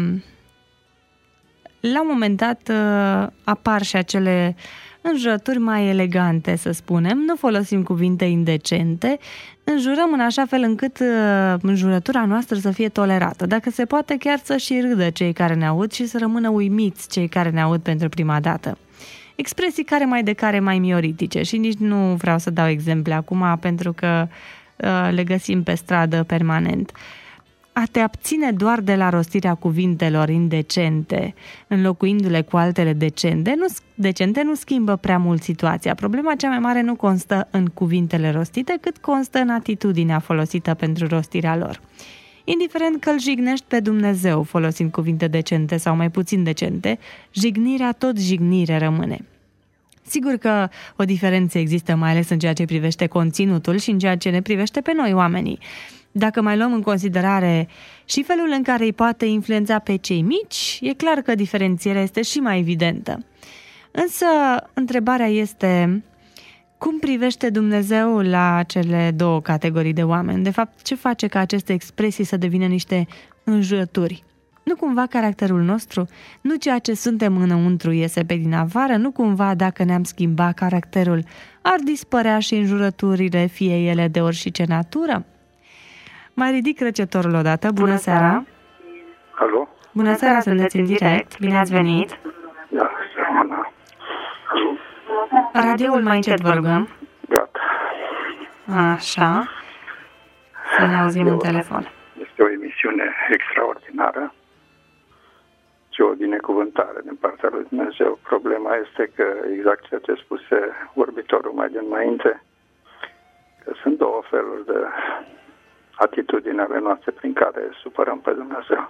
la un moment dat apar și acele înjurături mai elegante, să spunem, nu folosim cuvinte indecente, înjurăm în așa fel încât înjurătura noastră să fie tolerată. Dacă se poate, chiar să și râdă cei care ne aud și să rămână uimiți cei care ne aud pentru prima dată. Expresii care mai de care mai mioritice și nici nu vreau să dau exemple acum pentru că uh, le găsim pe stradă permanent. A te abține doar de la rostirea cuvintelor indecente, înlocuindu-le cu altele decente, nu, decente, nu schimbă prea mult situația. Problema cea mai mare nu constă în cuvintele rostite, cât constă în atitudinea folosită pentru rostirea lor. Indiferent că îl jignești pe Dumnezeu folosind cuvinte decente sau mai puțin decente, jignirea tot jignire rămâne. Sigur că o diferență există, mai ales în ceea ce privește conținutul și în ceea ce ne privește pe noi, oamenii. Dacă mai luăm în considerare și felul în care îi poate influența pe cei mici, e clar că diferențierea este și mai evidentă. Însă, întrebarea este, cum privește Dumnezeu la cele două categorii de oameni? De fapt, ce face ca aceste expresii să devină niște înjurături? Nu cumva caracterul nostru? Nu ceea ce suntem înăuntru iese pe din afară? Nu cumva, dacă ne-am schimbat caracterul, ar dispărea și înjurăturile, fie ele de orice natură? Mai ridic răcetorul odată. Bună, Bună seara! seara. Alo? Bună seara, sunteți în direct. Bine ați venit! Da, seara. Radioul mai încet, vă rugăm. Gata. Așa. Să ne auzim în telefon. Este o emisiune extraordinară și o binecuvântare din partea lui Dumnezeu. Problema este că, exact ceea ce spuse vorbitorul mai dinainte, că sunt două feluri de atitudinile noastre prin care supărăm pe Dumnezeu.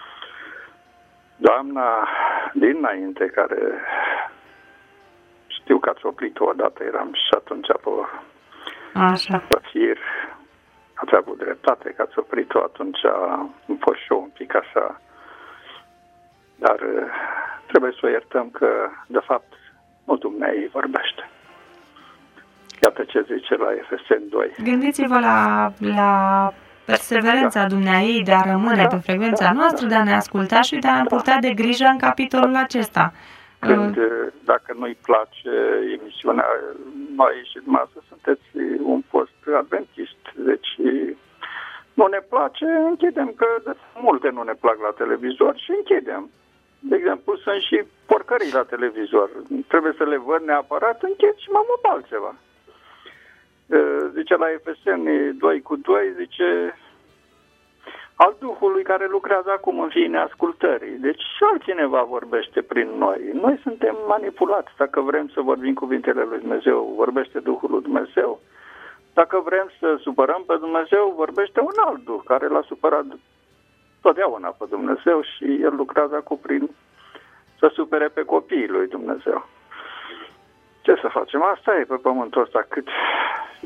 Doamna dinainte, care știu că ați oprit-o odată, eram și atunci pe, Așa. pe fir, ați avut dreptate că ați oprit-o atunci, am fost și eu un pic așa, dar trebuie să o iertăm că, de fapt, nu Dumnezeu vorbește. Iată ce zice la Efeseni doi. Gândiți-vă la, la perseverența Dumnezei de a rămâne pe frecvența noastră, de a ne asculta și de a ne purta de grijă în capitolul acesta. Când, dacă nu-i place emisiunea, noi și dumneavoastră sunteți un post adventist, deci nu ne place, închidem, că de multe nu ne plac la televizor și închidem. De exemplu, sunt și porcării la televizor. Trebuie să le văd neapărat, închid și mă mut altceva. Zice la Efeseni doi cu doi, zice al Duhului care lucrează acum în fiii neascultării. Deci altcineva vorbește prin noi. Noi suntem manipulați. Dacă vrem să vorbim cuvintele lui Dumnezeu, vorbește Duhul lui Dumnezeu. Dacă vrem să supărăm pe Dumnezeu, vorbește un alt Duh care l-a supărat totdeauna pe Dumnezeu și el lucrează acum prin să supere pe copiii lui Dumnezeu. Ce să facem? Asta e pe pământul ăsta. Cât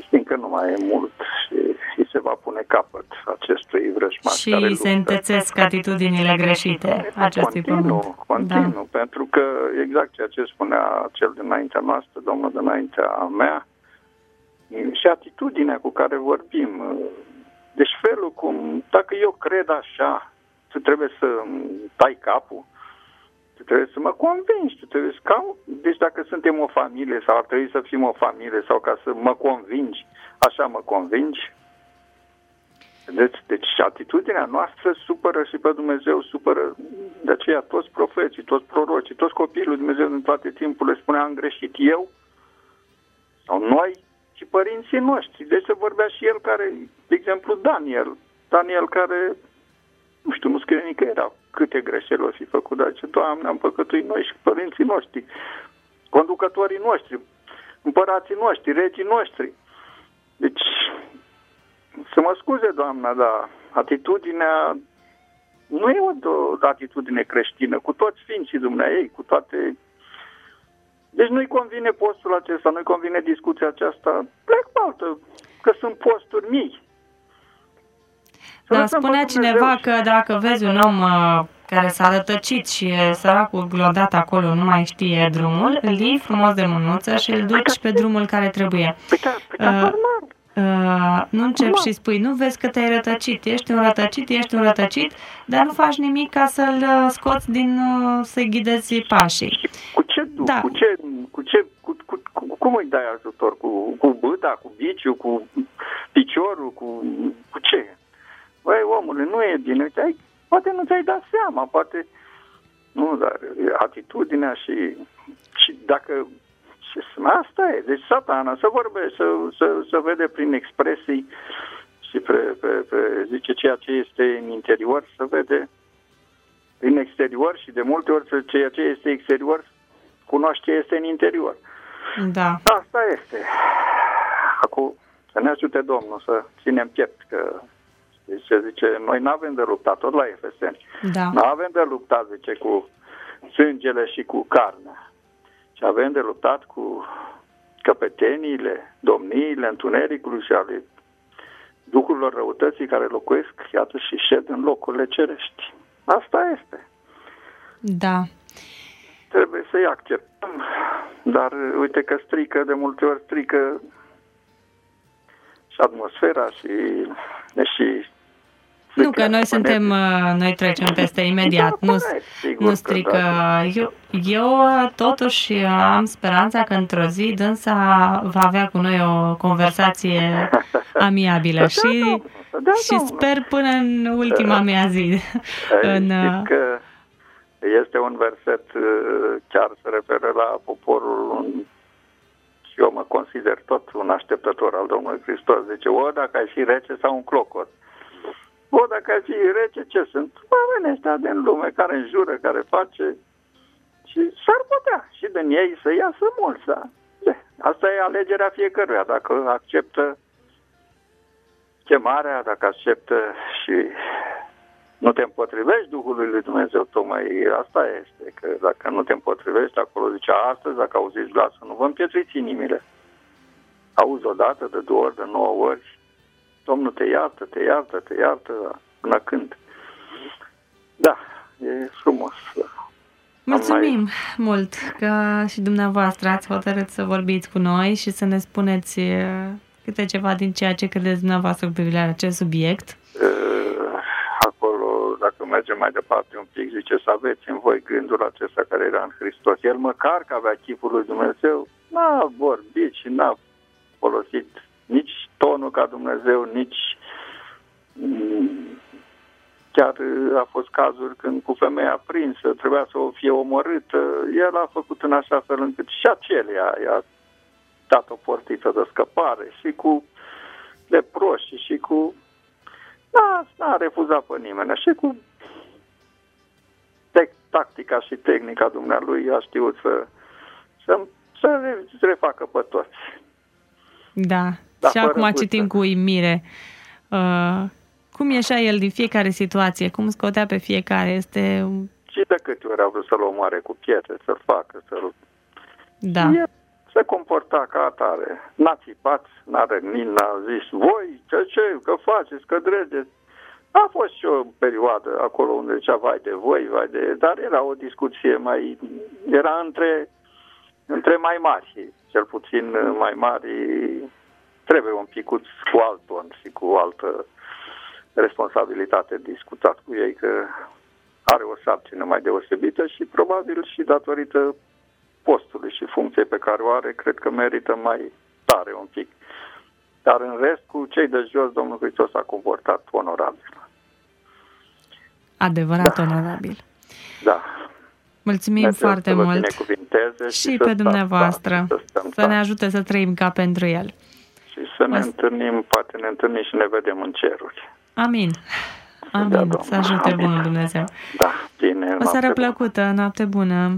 fiindcă nu mai e mult și îi se va pune capăt acestui vrăjmaș. Și îi se întețesc atitudinile greșite acestui continuu, pământ. Continuu, da. Pentru că exact ceea ce spunea cel dinaintea noastră, domnul dinaintea mea, și atitudinea cu care vorbim. Deci felul cum, dacă eu cred așa, tu trebuie să tai capul, tu trebuie să mă convingi, tu trebuie să cau... Deci dacă suntem o familie sau ar trebui să fim o familie sau ca să mă convingi, așa mă convingi. Deci, deci atitudinea noastră supără și pe Dumnezeu, supără de aceea toți profeții, toți prorocii, toți copiii lui Dumnezeu din toate timpurile spunea am greșit eu sau noi și părinții noștri. Deci se vorbea și el care, de exemplu, Daniel, Daniel care, nu știu, nu scrie nicăieri câte greșeli o fi făcut, dar ce, Doamne, am păcătuit noi și părinții noștri, conducătorii noștri, împărații noștri, regii noștri. Deci, să mă scuze, doamna, dar atitudinea nu e o, o atitudine creștină, cu toți sfinții dumneaei, cu toate... Deci nu-i convine postul acesta, nu-i convine discuția aceasta, plec pe altă, că sunt posturi mii. Dar spunea cineva că dacă vezi un om uh, care s-a rătăcit și e săracul glodat acolo, nu mai știe drumul, îl iei frumos de mânuță și îl duci pe drumul care trebuie. Uh, Uh, nu începi și spui, nu vezi că te-ai rătăcit, ești un rătăcit, ești un rătăcit, dar nu faci nimic ca să-l scoți din, uh, să-i ghidezi pașii. Cu ce duc? Da. Cu ce, cu ce, cu, cu, cu, cum îi dai ajutor? Cu, cu bâta, cu biciu, cu piciorul, cu, cu ce? Băi, omule, nu e bine, ai, poate nu ți-ai dat seama, poate, nu, dar atitudinea și, și dacă... Asta e. Deci Satana să vorbește, să, să, să vede prin expresii și pe, pe, pe, zice ceea ce este în interior, să vede prin exterior și de multe ori ceea ce este exterior cunoaște ce este în interior. Da. Asta este. Acum să ne ajute Domnul să ținem piept, că zice, zice noi n-avem de luptat, tot la Efeseni. Da. N-avem de luptat, zice, cu sângele și cu carnea. Și avem de luptat cu căpeteniile, domniile întunericului și ale duhurilor răutății care locuiesc, iată, și șed în locurile cerești. Asta este. Da. Trebuie să-i acceptăm, dar uite că strică, de multe ori strică și atmosfera și... și Nu, că noi suntem, noi trecem peste imediat, nu, nu strică. Eu, eu totuși am speranța că într-o zi dânsa va avea cu noi o conversație amiabilă și, și sper până în ultima mea zi. În... că este un verset chiar se referă la poporul și eu mă consider tot un așteptător al Domnului Hristos. Zice, o, dacă ai fi rece sau un clocot. O, dacă ai fi rece, ce sunt? Oamenii ăștia din lume care înjură, care face și s-ar putea și din ei să iasă mulți. Da? Asta e alegerea fiecăruia. Dacă acceptă chemarea, dacă acceptă și nu te împotrivești Duhului lui Dumnezeu, tocmai asta este, că dacă nu te împotrivești, acolo zicea astăzi, dacă auziți glasul, nu vă împietriți inimile. Auzi odată, de două ori, de nouă ori, Domnul te iartă, te iartă, te iartă, până când. Da, e frumos. Mulțumim mai... mult că și dumneavoastră ați hotărât să vorbiți cu noi și să ne spuneți câte ceva din ceea ce credeți dumneavoastră cu privire la acest subiect. Acolo, dacă mergem mai departe un pic, zice să aveți în voi gândul acesta care era în Hristos. El măcar că avea chipul lui Dumnezeu, n-a vorbit și n-a folosit nici tonul ca Dumnezeu, nici chiar a fost cazuri când cu femeia prinsă trebuia să o fie omorâtă. El a făcut în așa fel încât și acelea i-a dat o portiță de scăpare și cu leproși și cu... Da, n-a refuzat pe nimeni. Și cu te- tactica și tehnica dumnealui a știut să, să, să refacă pe toți. Da. Da, și acum citim cu uimire uh, cum ieșea el din fiecare situație, cum scotea pe fiecare. Este... Și de câte ori a vrut să-l omoare cu pietre, să-l facă, să-l... Da. El se comporta ca atare. N-a țipat, n-a rănit, n-a zis, voi, ce, ce, că faceți, că dregeți. A fost și o perioadă acolo unde zicea, vai de voi, vai de... Dar era o discuție mai... Era între, între mai mari, cel puțin mai mari, trebuie un pic cu alt ton și cu altă responsabilitate discutat cu ei, că are o sarcină mai deosebită și probabil și datorită postului și funcției pe care o are, cred că merită mai tare un pic. Dar în rest, cu cei de jos, domnul Hristos a comportat onorabil. Adevărat da. onorabil. Da. Mulțumim Dumnezeu foarte mult. Și, și pe dumneavoastră. Să, să ne ajute să trăim ca pentru El. Și să ne Asta. întâlnim, poate ne întâlnim și ne vedem în ceruri. Amin. Amin. Da, să ajute Amin. Bunul Dumnezeu. Da, bine. O seară plăcută, noapte bună.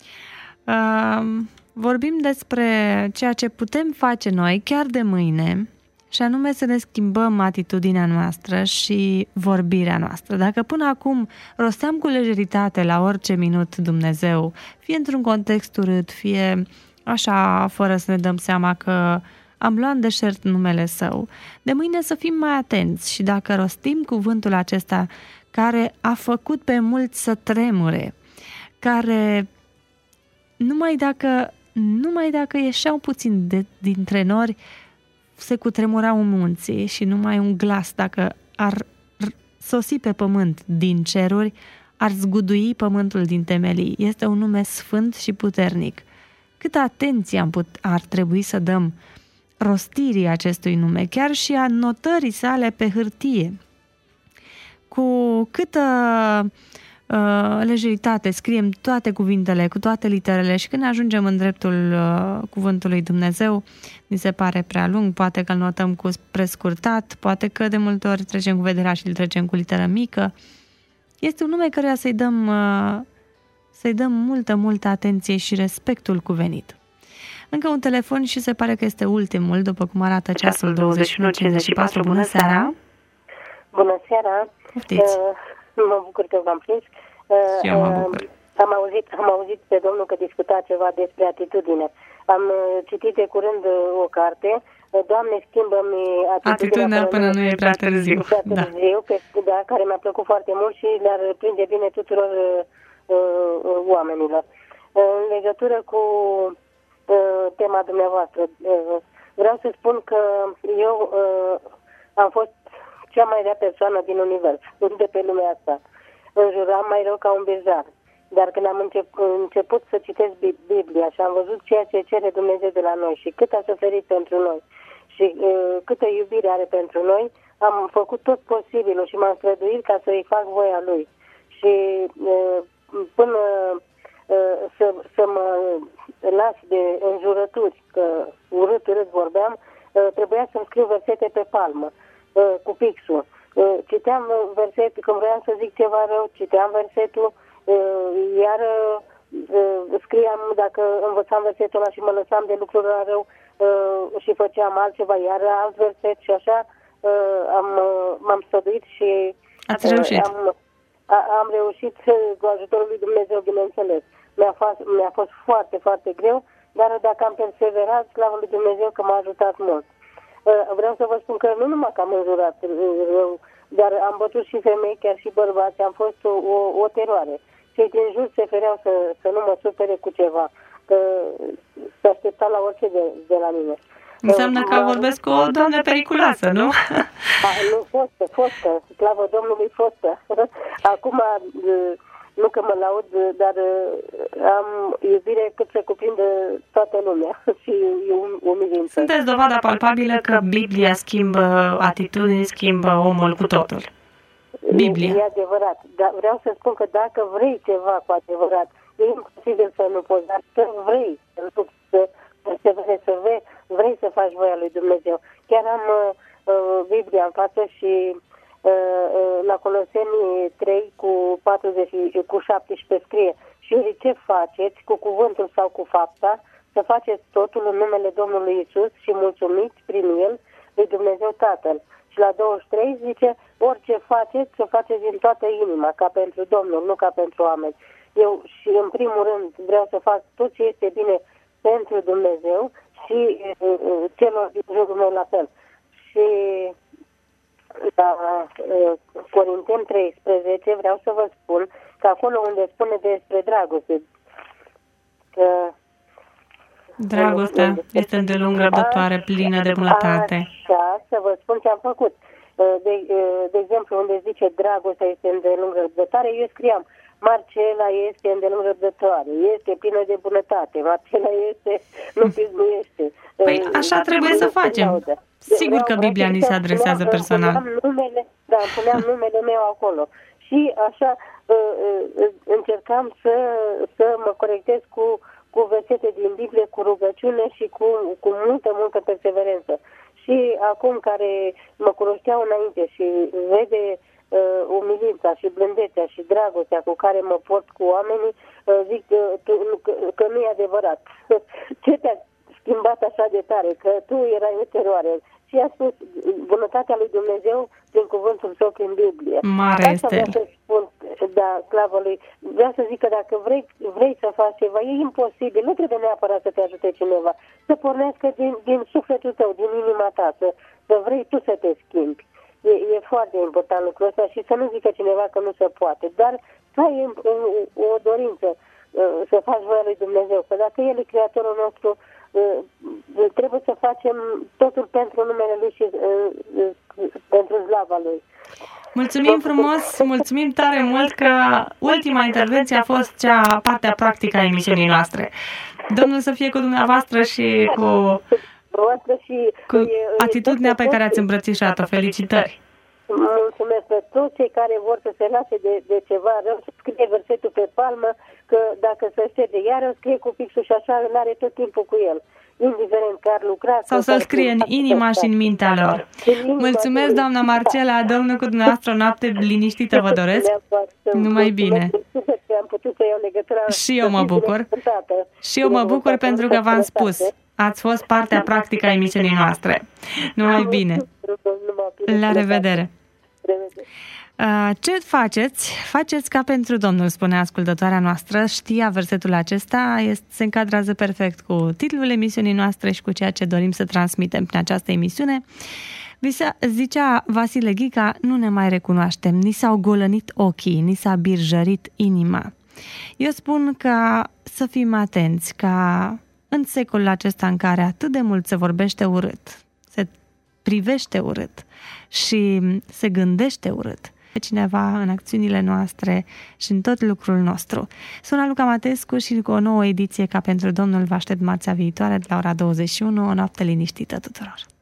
Uh, vorbim despre ceea ce putem face noi chiar de mâine, și anume să ne schimbăm atitudinea noastră și vorbirea noastră. Dacă până acum rosteam cu lejeritate la orice minut Dumnezeu, fie într-un context urât, fie așa, fără să ne dăm seama că am luat în deșert numele Său, de mâine să fim mai atenți și dacă rostim cuvântul acesta care a făcut pe mulți să tremure, care numai dacă, numai dacă ieșeau puțin de, dintre nori, se cutremurau munții și numai un glas, dacă ar sosi pe pământ din ceruri, ar zgudui pământul din temelii. Este un nume sfânt și puternic. Câtă atenție am put, ar trebui să dăm rostirii acestui nume, chiar și a notării sale pe hârtie. Cu câtă uh, lejeritate scriem toate cuvintele, cu toate literele și când ajungem în dreptul uh, cuvântului Dumnezeu, ni se pare prea lung, poate că îl notăm cu prescurtat, poate că de multe ori trecem cu vederea și îl trecem cu literă mică. Este un nume căruia să-i dăm, uh, să-i dăm multă, multă atenție și respectul cuvenit. Încă un telefon și se pare că este ultimul, după cum arată ceasul douăzeci și unu cincizeci și patru. Bună seara! Bună seara! Poftiți! Uh, mă bucur că v-am prins. Uh, eu mă bucur. Uh, am, auzit, am auzit pe domnul că discuta ceva despre atitudine. Am uh, citit de curând uh, o carte, uh, Doamne, schimbă-mi atitudinea, atitudinea până, până nu e prea târziu. Prea târziu da. Pe, da, care mi-a plăcut foarte mult și le-ar prinde bine tuturor uh, uh, oamenilor. Uh, în legătură cu tema dumneavoastră. Vreau să spun că eu am fost cea mai rea persoană din univers, de pe lumea asta. Înjuram mai rău ca un bejar. Dar când am început, început să citesc Biblia și am văzut ceea ce cere Dumnezeu de la noi și cât a suferit pentru noi și câtă iubire are pentru noi, am făcut tot posibilul și m-am străduit ca să-i fac voia Lui. Și până să, să mă las de înjurături, că urât, urât vorbeam, trebuia să-mi scriu versete pe palmă, cu pixul. Citeam versetul, când vreau să zic ceva rău, citeam versetul, iar scriam, dacă învățam versetul ăla și mă lăsam de lucruri rău și făceam altceva, iar alt verset și așa, am, m-am străduit și Ați reușit. am, am reușit cu ajutorul lui Dumnezeu, bineînțeles. Mi-a fost, mi-a fost foarte, foarte greu, dar dacă am perseverat, slavă lui Dumnezeu că m-a ajutat mult. Vreau să vă spun că nu numai că am înjurat rău, dar am bătut și femei, chiar și bărbați, am fost o, o, o teroare. Cei din jur se fereau să, să nu mă supere cu ceva, că se aștepta la orice de, de la mine. Înseamnă că vorbesc cu o doamnă periculoasă, nu? A, nu, fostă, fostă, slavă Domnului, fostă. Acum, nu că mă laud, dar am iubire cât să cuprindă toată lumea și e umilință. Sunteți dovada palpabilă că Biblia schimbă atitudini, schimbă omul cu totul. Biblia. E adevărat, dar vreau să spun că dacă vrei ceva cu adevărat, e imposibil să nu poți, dar să vrei, să, să, să vrei, vrei să faci voia lui Dumnezeu. Chiar am uh, Biblia în față și la Coloseni trei cu patruzeci, cu șaptesprezece scrie: și ce faceți cu cuvântul sau cu fapta, să faceți totul în numele Domnului Iisus și mulțumiți prin El lui Dumnezeu Tatăl. Și la douăzeci și trei zice: orice faceți, să faceți din toată inima, ca pentru Domnul, nu ca pentru oameni. Eu și în primul rând vreau să fac tot ce este bine pentru Dumnezeu și uh, celor din jurul meu la fel. Și la uh, Corinteni treisprezece vreau să vă spun că acolo unde spune despre dragoste, că dragostea este îndelung răbdătoare, plină de bunătate. Așa, să vă spun ce am făcut. De, de exemplu, unde zice dragostea este îndelung răbdătoare, eu scriam Marcela este îndelung răbdătoare, este plină de bunătate, Marcela este, nu pismuiește. Păi așa trebuie să facem. Sigur că Biblia ni se adresează personal. Numele, da, îmi puneam numele meu acolo. Și așa încercam să, să mă corectez cu, cu versete din Biblie, cu rugăciune și cu, cu multă, multă perseverență. Și acum care mă cunoșteau înainte și vede uh, umilința și blândețea și dragostea cu care mă port cu oamenii, uh, zic uh, tu, că, că nu e adevărat. Ce te-a schimbat așa de tare? Că tu erai în teroare. Și a spus bunătatea lui Dumnezeu prin cuvântul său prin Biblie. Mare asta este. Vreau să spun, da, slavă lui. Vreau să zic că dacă vrei, vrei să faci ceva, e imposibil. Nu trebuie neapărat să te ajute cineva. Să pornească din, din sufletul tău, din inima ta, să, să vrei tu să te schimbi. E, e foarte important lucrul ăsta și să nu zică cineva că nu se poate. Dar să ai o dorință să faci voia lui Dumnezeu. Că dacă El e Creatorul nostru, trebuie să facem totul pentru numele Lui și pentru slava Lui. Mulțumim frumos, mulțumim tare mult că ultima intervenție a fost cea partea practică a emisiunii noastre. Domnul să fie cu dumneavoastră și cu, cu atitudinea pe care ați îmbrățișat-o. Felicitări! Mulțumesc pe toți cei care vor să se lase de, de ceva rău, să scrie versetul pe palmă, că dacă se șterge iară, scrie cu pixul și așa, îl are tot timpul cu el. Indiferent că ar lucra... Sau să-l scrie în inima și în mintea lor. Mulțumesc, doamna Marcela, Domnul cu dumneavoastră, o noapte liniștită vă doresc. Numai bine. Și eu mă bucur. Și eu mă bucur pentru că v-am spus. Ați fost partea practică a emisiunii noastre. Numai bine. La revedere. Ce faceți? Faceți ca pentru Domnul, spune ascultătoarea noastră. Știa versetul acesta, este, se încadrează perfect cu titlul emisiunii noastre și cu ceea ce dorim să transmitem prin această emisiune. Zicea Vasile Ghica, nu ne mai recunoaștem, ni s-au golănit ochii, ni s-a birjărit inima. Eu spun că să fim atenți, ca în secolul acesta în care atât de mult se vorbește urât, se privește urât și se gândește urât pe cineva în acțiunile noastre și în tot lucrul nostru. Sunt Luca Matescu și cu o nouă ediție ca pentru Domnul vă aștept marțea viitoare de la ora douăzeci și unu. O noapte liniștită tuturor!